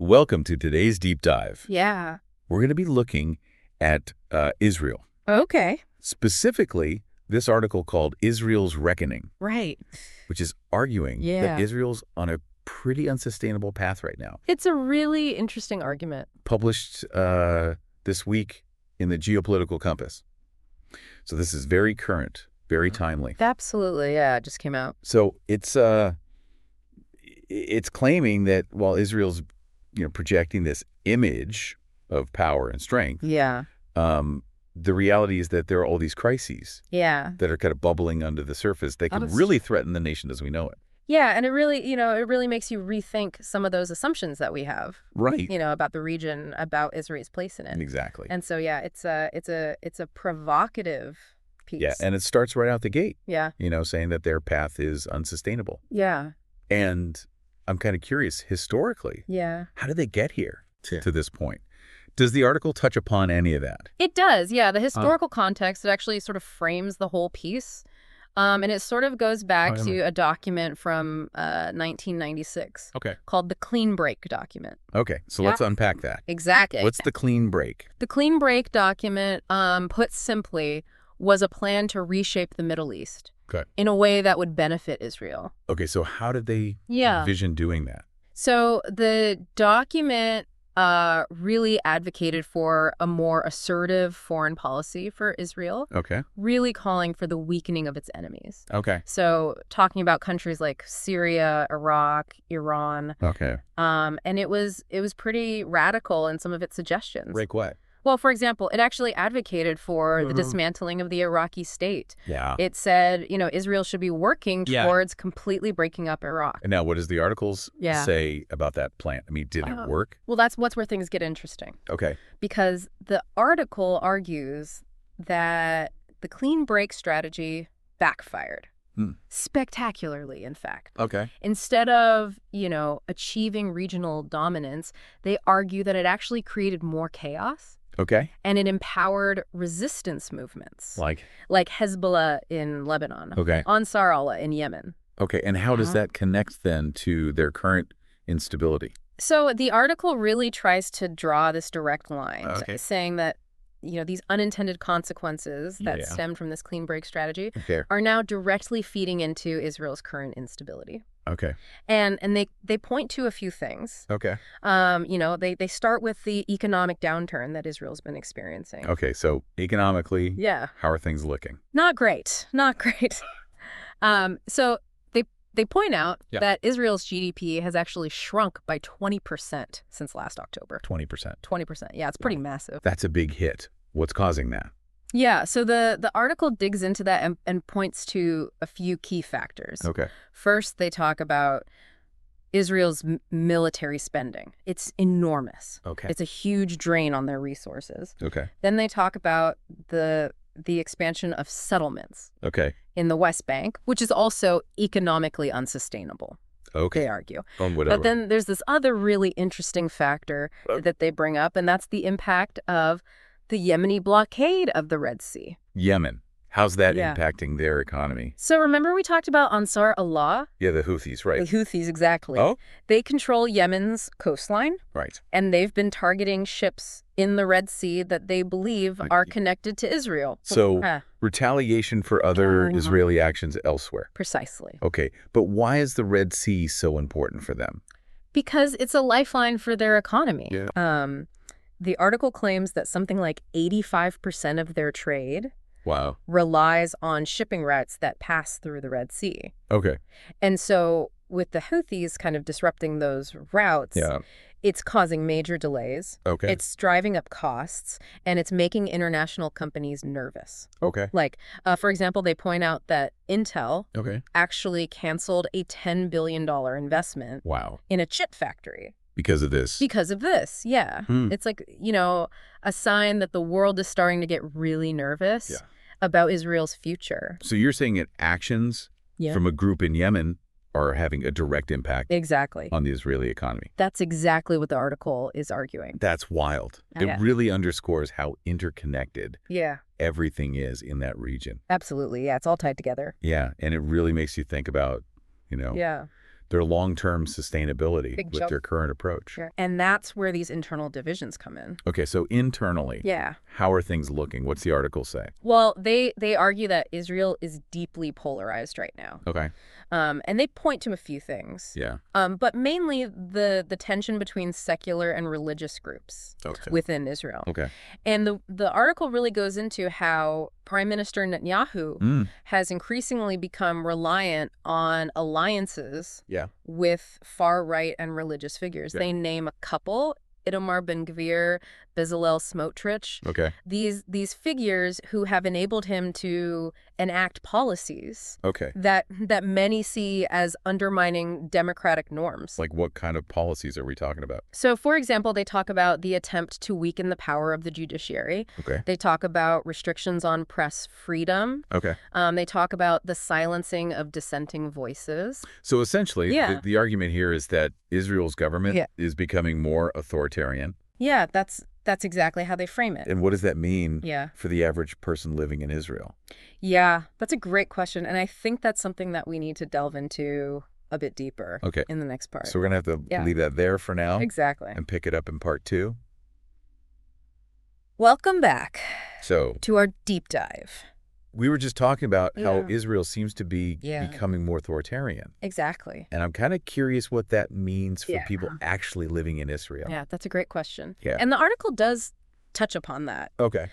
Welcome to today's deep dive. Yeah. We're going to be looking at Israel. Okay. Specifically, this article called Israel's Reckoning, Right. which is arguing Yeah. that Israel's on a pretty unsustainable path right now. It's a really interesting argument. Published this week in the Geopolitical Compass. So this is very current, very timely. Absolutely. Yeah. It just came out. So it's claiming that while Israel's projecting this image of power and strength, Yeah. the reality is that there are all these crises Yeah. that are kind of bubbling under the surface that That could is really threaten the nation as we know it. Yeah. And it really makes you rethink some of those assumptions that we have, Right. about the region, about Israel's place in it. Exactly. And so, yeah, it's a provocative piece. Yeah, and it starts right out the gate, Yeah. saying that their path is unsustainable. Yeah. And I'm kind of curious, historically, Yeah. how did they get here to this point? Does the article touch upon any of that? It does. Yeah. The historical context, it actually sort of frames the whole piece. And it sort of goes back to a document from 1996 Okay. called the Clean Break document. Okay, so Yeah. let's unpack that. Exactly. What's the clean break? The Clean Break document, put simply, was a plan to reshape the Middle East Okay. in a way that would benefit Israel. Okay, so how did they Yeah. envision doing that? So the document really advocated for a more assertive foreign policy for Israel, Okay. really calling for the weakening of its enemies. Okay. So talking about countries like Syria, Iraq, Iran, Okay. and it was pretty radical in some of its suggestions. Break what? Well, for example, it actually advocated for the dismantling of the Iraqi state. Yeah. It said, Israel should be working towards completely breaking up Iraq. And now what does the articles Yeah. say about that plan? I mean, did it work? Well, that's where things get interesting, Okay. because the article argues that the clean break strategy backfired. Spectacularly, in fact. Okay. Instead of, achieving regional dominance, they argue that it actually created more chaos. Okay. And it empowered resistance movements, Like Hezbollah in Lebanon, Okay. Ansar Allah in Yemen. Okay, and how does that connect then to their current instability? So the article really tries to draw this direct line, Okay. saying that, these unintended consequences that Yeah. stem from this clean break strategy Okay. are now directly feeding into Israel's current instability. Okay. And they point to a few things. Okay. They start with the economic downturn that Israel's been experiencing. Okay, so economically, Yeah. how are things looking? Not great. Not great. So they point out that Israel's GDP has actually shrunk by 20% since last October. 20%. 20%. Yeah, it's pretty massive. That's a big hit. What's causing that? Yeah, so the article digs into that and points to a few key factors. Okay. First, they talk about Israel's military spending. It's enormous. Okay. It's a huge drain on their resources. Okay. Then they talk about the expansion of settlements Okay. in the West Bank, which is also economically unsustainable, Okay. they argue. Whatever. But then there's this other really interesting factor that they bring up, and that's the impact of the Yemeni blockade of the Red Sea. Yemen. How's that Yeah. impacting their economy? So remember we talked about Ansar Allah? Yeah, the Houthis, The right. Houthis, exactly. Oh? They control Yemen's coastline, Right. and they've been targeting ships in the Red Sea that they believe are connected to Israel. So Ah, retaliation for other Israeli actions elsewhere. precisely. Okay, but why is the Red Sea so important for them? Because it's a lifeline for their economy. Yeah. The article claims that something like 85% of their trade Wow. relies on shipping routes that pass through the Red Sea. Okay. And so with the Houthis kind of disrupting those routes, Yeah. it's causing major delays. Okay. It's driving up costs, and it's making international companies nervous. Okay. Like, for example, they point out that Intel Okay. actually canceled a $10 billion investment Wow. in a chip factory. Because of this. Because of this, yeah. It's like, a sign that the world is starting to get really nervous about Israel's future. So you're saying that actions from a group in Yemen are having a direct impact Exactly. on the Israeli economy. That's exactly what the article is arguing. That's wild. Yeah. It really underscores how interconnected Yeah, everything is in that region. absolutely. Yeah, it's all tied together. Yeah, and it really makes you think about, Yeah. their long-term sustainability Big with jump. their current approach. Sure. And that's where these internal divisions come in. Okay, so internally, Yeah. how are things looking? What's the article say? Well, they argue that Israel is deeply polarized right now. Okay. And they point to a few things. Yeah. But mainly the tension between secular and religious groups Okay. within Israel. Okay. And the article really goes into how Prime Minister Netanyahu has increasingly become reliant on alliances Yeah. with far-right and religious figures. Yeah. They name a couple, Itamar Ben-Gvir, Bezalel Smotrich. Okay. These figures who have enabled him to enact policies Okay. that many see as undermining democratic norms. Like what kind of policies are we talking about? So, for example, they talk about the attempt to weaken the power of the judiciary. Okay. They talk about restrictions on press freedom. Okay. They talk about the silencing of dissenting voices. So essentially, Yeah. the argument here is that Israel's government Yeah. is becoming more authoritarian. Yeah, that's exactly how they frame it. And what does that mean Yeah. for the average person living in Israel? Yeah, that's a great question. And I think that's something that we need to delve into a bit deeper Okay. in the next part. So we're going to have to Yeah. leave that there for now Exactly. and pick it up in part 2. Welcome back So to our deep dive. we were just talking about how Yeah. Israel seems to be Yeah. becoming more authoritarian. Exactly. And I'm kind of curious what that means for Yeah. people actually living in Israel. Yeah, that's a great question. Yeah. And the article does touch upon that. Okay.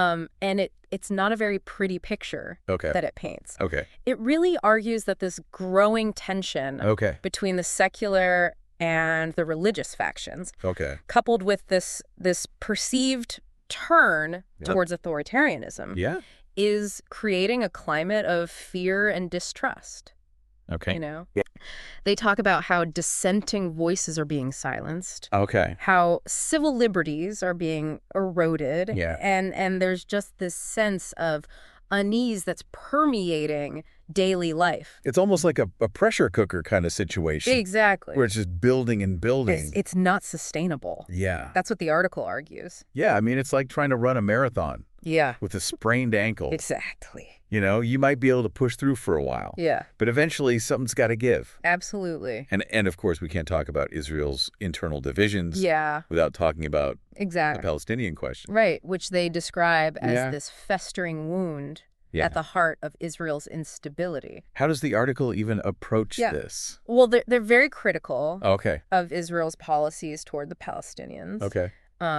And it's not a very pretty picture Okay. that it paints. Okay. It really argues that this growing tension Okay. between the secular and the religious factions, Okay. coupled with this perceived turn Yeah. towards authoritarianism, Yeah. is creating a climate of fear and distrust. Okay. You know? Yeah. They talk about how dissenting voices are being silenced, Okay. how civil liberties are being eroded, Yeah. and there's just this sense of unease that's permeating daily life. It's almost like a pressure cooker kind of situation. Exactly. Where it's just building and building. It's not sustainable. Yeah. That's what the article argues. Yeah. I mean, it's like trying to run a marathon Yeah. with a sprained ankle. Exactly. You know, you might be able to push through for a while. Yeah. But eventually something's got to give. Absolutely. And of course, we can't talk about Israel's internal divisions Yeah. without talking about the Exactly. Palestinian question. Right, which they describe as Yeah. this festering wound Yeah. at the heart of Israel's instability. How does the article even approach Yeah. this? Well, they're very critical Okay. of Israel's policies toward the Palestinians. Okay.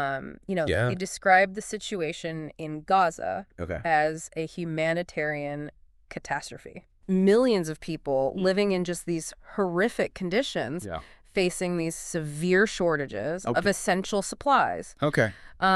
Yeah. They describe the situation in Gaza Okay. as a humanitarian catastrophe. Millions of people living in just these horrific conditions, Yeah. facing these severe shortages of Okay. essential supplies. Okay.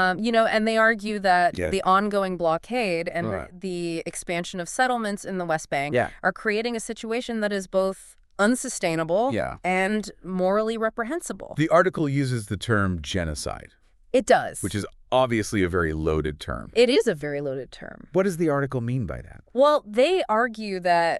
And they argue that Yeah. the ongoing blockade and Right. the expansion of settlements in the West Bank Yeah. are creating a situation that is both unsustainable Yeah. and morally reprehensible. The article uses the term genocide, It does. which is obviously a very loaded term. It is a very loaded term. What does the article mean by that? Well, they argue that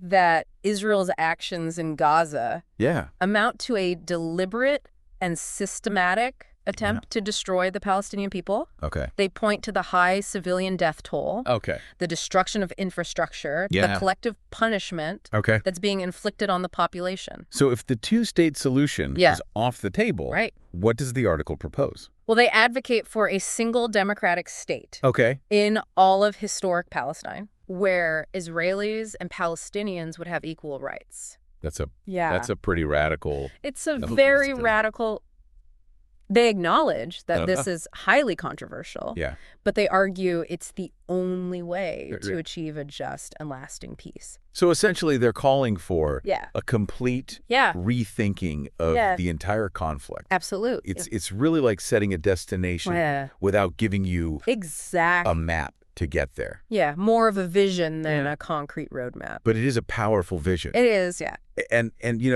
Israel's actions in Gaza Yeah. amount to a deliberate and systematic attempt to destroy the Palestinian people. Okay. They point to the high civilian death toll, Okay. the destruction of infrastructure, Yeah. the collective punishment Okay. that's being inflicted on the population. So if the two-state solution Yeah. is off the table, Right. what does the article propose? Well, they advocate for a single democratic state Okay. in all of historic Palestine, where Israelis and Palestinians would have equal rights. That's a Yeah. that's a pretty radical. It's a No, very it's a- radical. They acknowledge that Uh-huh. this is highly controversial, Yeah. but they argue it's the only way Yeah, to yeah. achieve a just and lasting peace. So essentially they're calling for Yeah. a complete Yeah, rethinking of Yeah. the entire conflict. absolutely. It's really like setting a destination Yeah. without giving you Exactly. a map to get there. Yeah, more of a vision than a concrete roadmap. But it is a powerful vision. It is, yeah. And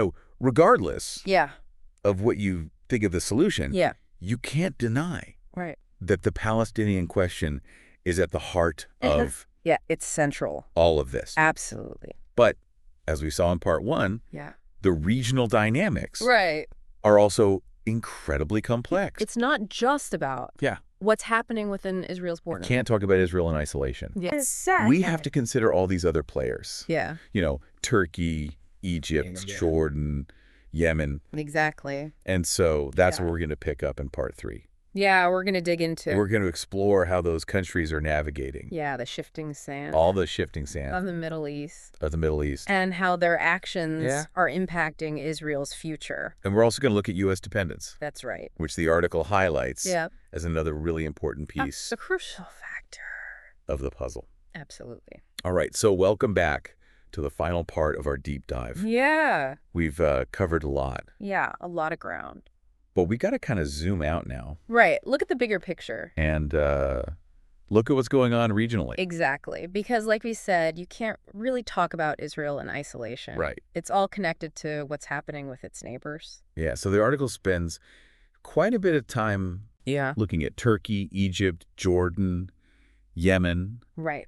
regardless Yeah, of what you think of the solution, yeah, you can't deny right. that the Palestinian question is at the heart of Yeah, it's central. all of this. Absolutely. But as we saw in part 1, Yeah. the regional dynamics Right. are also incredibly complex. It's not just about Yeah. what's happening within Israel's border. Can't talk about Israel in isolation. Yes. We have to consider all these other players. Yeah. Turkey, Egypt, Jordan, Yemen. Exactly. And so that's what we're going to pick up in part 3. Yeah, we're going to dig into. We're going to explore how those countries are navigating. Yeah, the shifting sand. All the shifting sand. Of the Middle East. Of the Middle East. And how their actions are impacting Israel's future. And we're also going to look at U.S. dependence. That's right. Which the article highlights as another really important piece. The crucial factor. Of the puzzle. Absolutely. All right, so welcome back to the final part of our deep dive. Yeah. We've covered a lot. Yeah, a lot of ground. But we got to kind of zoom out now. Right. Look at the bigger picture. And look at what's going on regionally. Exactly. Because like we said, you can't really talk about Israel in isolation. Right. It's all connected to what's happening with its neighbors. Yeah, so the article spends quite a bit of time looking at Turkey, Egypt, Jordan, Yemen. Right.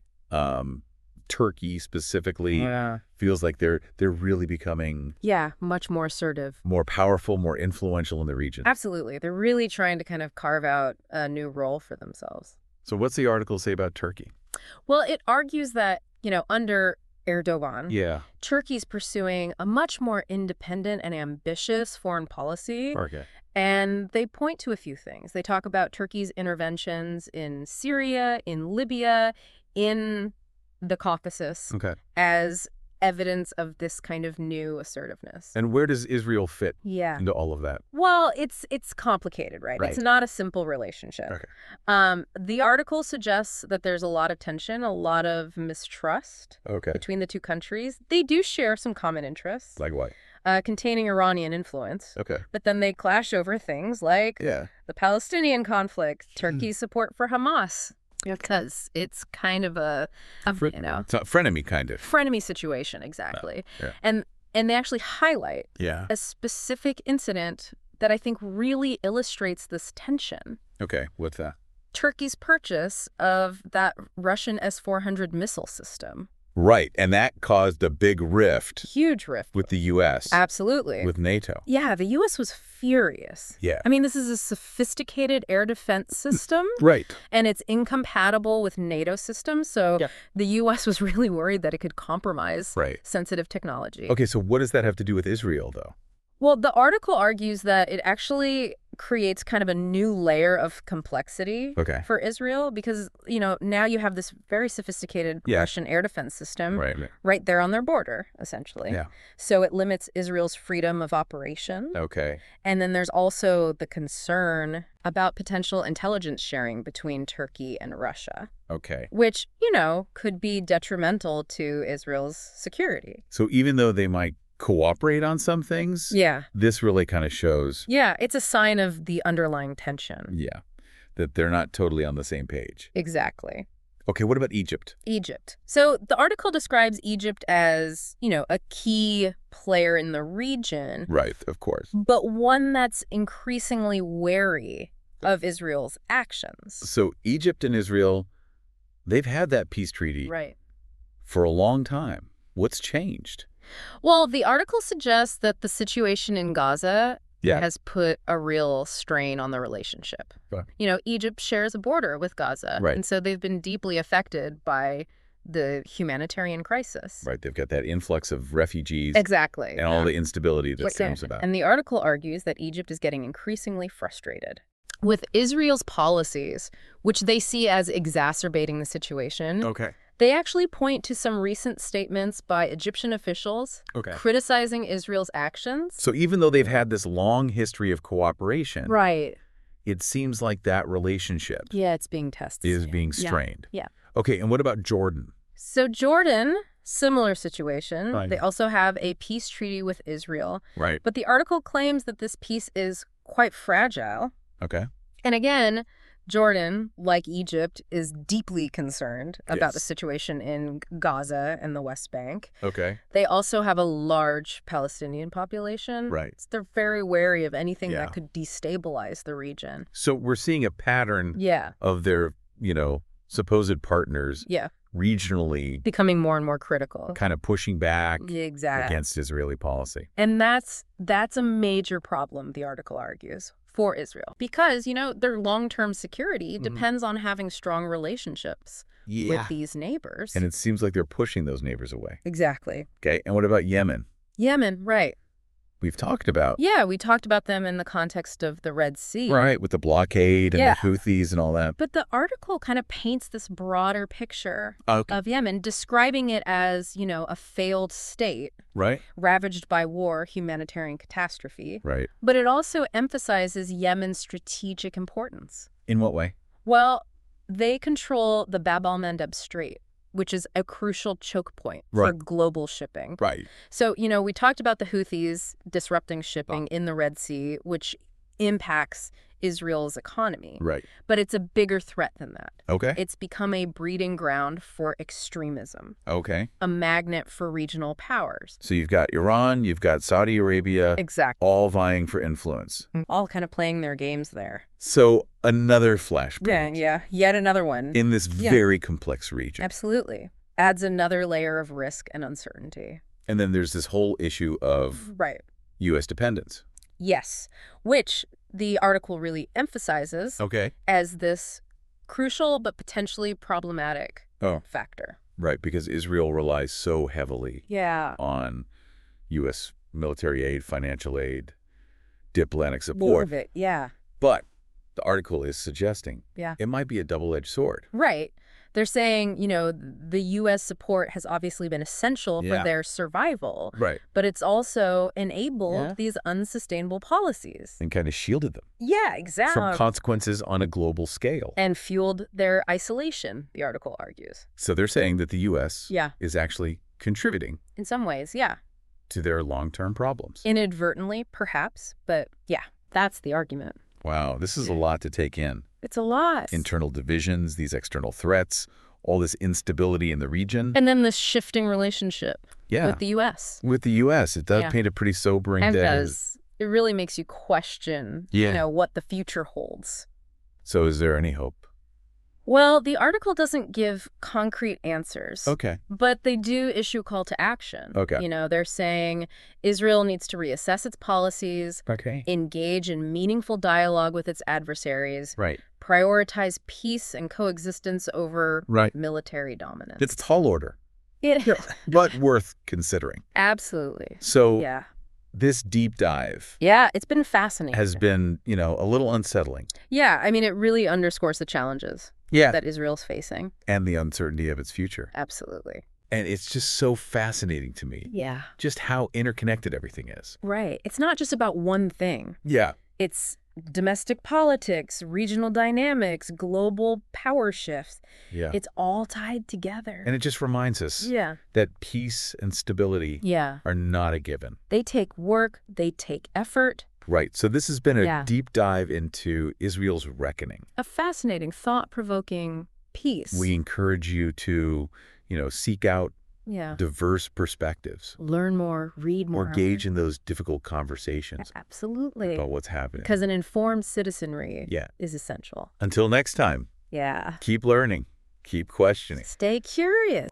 Turkey specifically feels like they're really becoming much more assertive, more powerful, more influential in the region. Absolutely. They're really trying to kind of carve out a new role for themselves. So what's the article say about Turkey? Well, it argues that, under Erdogan, Turkey's pursuing a much more independent and ambitious foreign policy. Okay. And they point to a few things. They talk about Turkey's interventions in Syria, in Libya, in the Caucasus as evidence of this kind of new assertiveness. And where does Israel fit into all of that? Well, it's complicated, right? It's not a simple relationship. Okay. The article suggests that there's a lot of tension, a lot of mistrust between the two countries. They do share some common interests. Like what? Containing Iranian influence. Okay. But then they clash over things like the Palestinian conflict, Turkey's support for Hamas. Because it's kind of a it's a frenemy kind of. Frenemy situation, exactly. And they actually highlight a specific incident that I think really illustrates this tension. Okay, what's that? Turkey's purchase of that Russian S-400 missile system. Right, and that caused a big rift. Huge rift. With the U.S. Absolutely. With NATO. Yeah, the U.S. was furious. Yeah. I mean, this is a sophisticated air defense system. Right. And it's incompatible with NATO systems, so the U.S. was really worried that it could compromise sensitive technology. Okay, so what does that have to do with Israel, though? Well, the article argues that it actually creates kind of a new layer of complexity for Israel because, now you have this very sophisticated Russian air defense system right there on their border, essentially. Yeah. So it limits Israel's freedom of operation. Okay. And then there's also the concern about potential intelligence sharing between Turkey and Russia. Okay. Which, could be detrimental to Israel's security. So even though they might cooperate on some things, this really kind of shows. Yeah, it's a sign of the underlying tension. Yeah, that they're not totally on the same page. Exactly. Okay, what about Egypt? Egypt. So the article describes Egypt as, a key player in the region. Right, of course. But one that's increasingly wary of Israel's actions. So Egypt and Israel, they've had that peace treaty for a long time. What's changed? Well, the article suggests that the situation in Gaza has put a real strain on the relationship. Egypt shares a border with Gaza, and so they've been deeply affected by the humanitarian crisis. Right, they've got that influx of refugees. Exactly. And all the instability that comes about. And the article argues that Egypt is getting increasingly frustrated with Israel's policies, which they see as exacerbating the situation. Okay. They actually point to some recent statements by Egyptian officials criticizing Israel's actions. So even though they've had this long history of cooperation, it seems like that relationship it's being tested. Is being strained. Yeah. Okay, and what about Jordan? So Jordan, similar situation. They also have a peace treaty with Israel. Right. But the article claims that this peace is quite fragile. Okay. And again, Jordan, like Egypt, is deeply concerned about the situation in Gaza and the West Bank. Okay. They also have a large Palestinian population. Right. So they're very wary of anything that could destabilize the region. So we're seeing a pattern of their, supposed partners regionally becoming more and more critical. Kind of pushing back against Israeli policy. And that's a major problem, the article argues, for Israel. Because, their long-term security depends on having strong relationships with these neighbors. And it seems like they're pushing those neighbors away. Exactly. Okay, and what about Yemen? Yemen, right. We've talked about. Yeah, we talked about them in the context of the Red Sea. Right, with the blockade and the Houthis and all that. But the article kind of paints this broader picture of Yemen, describing it as, a failed state. Right. Ravaged by war, humanitarian catastrophe. Right. But it also emphasizes Yemen's strategic importance. In what way? Well, they control the Bab al-Mandeb Strait, which is a crucial choke point for global shipping. Right. So, we talked about the Houthis disrupting shipping in the Red Sea, which impacts Israel's economy. Right. But it's a bigger threat than that. Okay. It's become a breeding ground for extremism. Okay. A magnet for regional powers. So you've got Iran, you've got Saudi Arabia. Exactly. All vying for influence. All kind of playing their games there. So another flashpoint. Yeah. Yet another one. In this very complex region. Absolutely. Adds another layer of risk and uncertainty. And then there's this whole issue of U.S. dependence. Yes, which the article really emphasizes as this crucial but potentially problematic factor. Right, because Israel relies so heavily on U.S. military aid, financial aid, diplomatic support. More of it, But the article is suggesting it might be a double-edged sword. Right. They're saying, the U.S. support has obviously been essential for their survival. Right. But it's also enabled these unsustainable policies. And kind of shielded them. Yeah, exactly. From consequences on a global scale. And fueled their isolation, the article argues. So they're saying that the U.S. is actually contributing. In some ways, to their long-term problems. Inadvertently, perhaps. But that's the argument. Wow, this is a lot to take in. It's a lot. Internal divisions, these external threats, all this instability in the region. And then this shifting relationship with the U.S. With the U.S. It does paint a pretty sobering day. It does. It really makes you question, what the future holds. So is there any hope? Well, the article doesn't give concrete answers. Okay. But they do issue a call to action. Okay. They're saying Israel needs to reassess its policies, engage in meaningful dialogue with its adversaries, prioritize peace and coexistence over military dominance. It's a tall order. But worth considering. Absolutely. So this deep dive it's been fascinating. Has been, a little unsettling. Yeah, I mean, it really underscores the challenges that Israel's facing. And the uncertainty of its future. Absolutely. And it's just so fascinating to me. Yeah. Just how interconnected everything is. Right. It's not just about one thing. Yeah. It's domestic politics, regional dynamics, global power shifts. Yeah. It's all tied together. And it just reminds us that peace and stability are not a given. They take work. They take effort. Right. So this has been a deep dive into Israel's reckoning. A fascinating, thought-provoking piece. We encourage you to, seek out diverse perspectives. Learn more, read more. Engage in those difficult conversations. Absolutely. About what's happening. Because an informed citizenry is essential. Until next time. Yeah. Keep learning. Keep questioning. Stay curious.